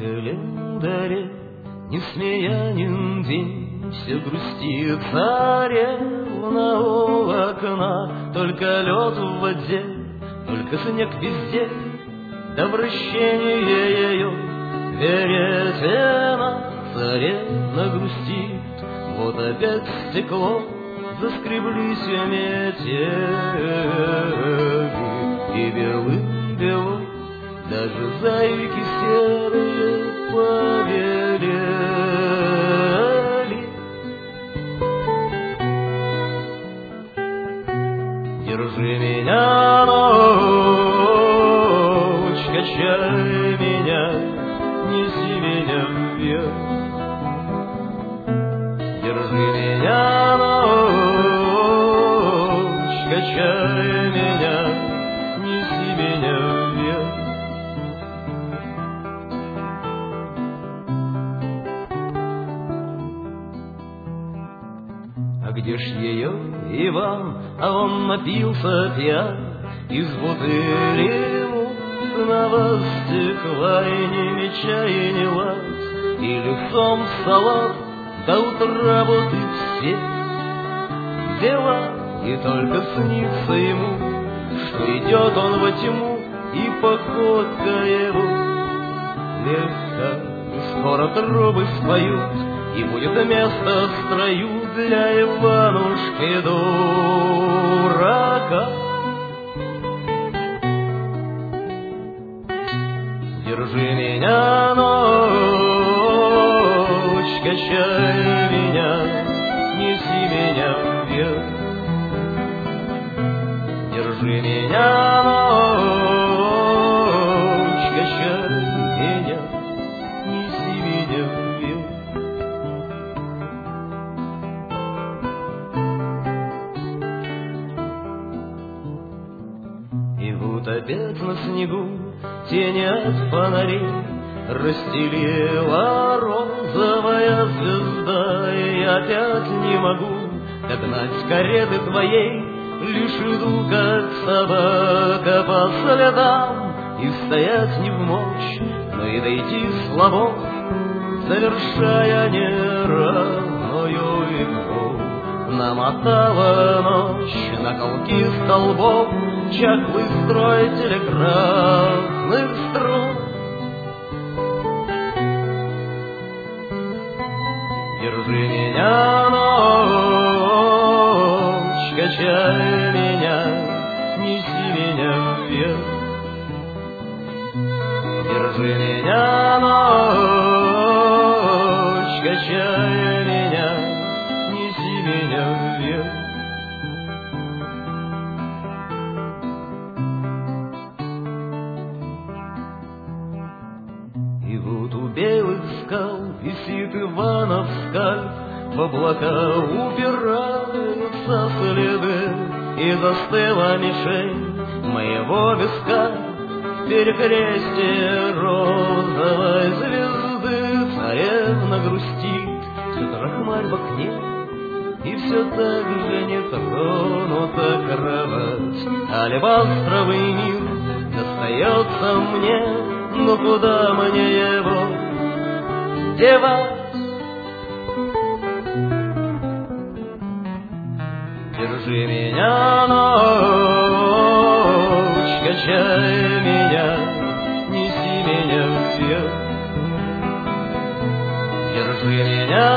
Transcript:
календаре несмеянен день, все грустит царевна у окна. Только лед в воде, только снег везде, до вращения ее веретена. Царевна грустит, вот опять стекло заскреблись метели, и белым-бело даже зайки серые повелели. Держи меня, ночь, качай меня, неси меня вверх. Держи меня, ночь, качай меня, неси меня вверх. А где ж ее Иван? А он напился пьян из бутыли мутного стекла, и ни меча, и ни лаз, и лицом салат до утра вот и все дела. И только снится ему, что идет он во тьму, и походка его легка. И скоро трубы споют, и будет место в строю для Иванушки дурака. Держи меня, ночь, качай меня, неси меня вверх. Держи меня, ночь, качай меня, неси меня вверх. И вот опять на снегу тени от фонарей расстелила розовая звезда, и опять не могу догнать кареты твоей, лишь иду, как собака, по следам, и стоять не в мочь, но и дойти слабо, завершая неравную игру. Намотала ночь на колки столбов чахлый строй телеграфных струн. Держи меня, ночь, качай меня, неси меня вверх. Держи меня, ночь, качай меня, неси меня вверх. И вот у белых скал висит Иванов скальп, в облака упираются следы, и застыла мишень моего виска в перекрестие розовой звезды. Царевна грустит, все крахмаль в окне, и все так же не тронута кровать. Алебастровый мир достается мне, но куда мне его девать? Держи меня, ночь, качай меня, неси меня вверх. Держи меня,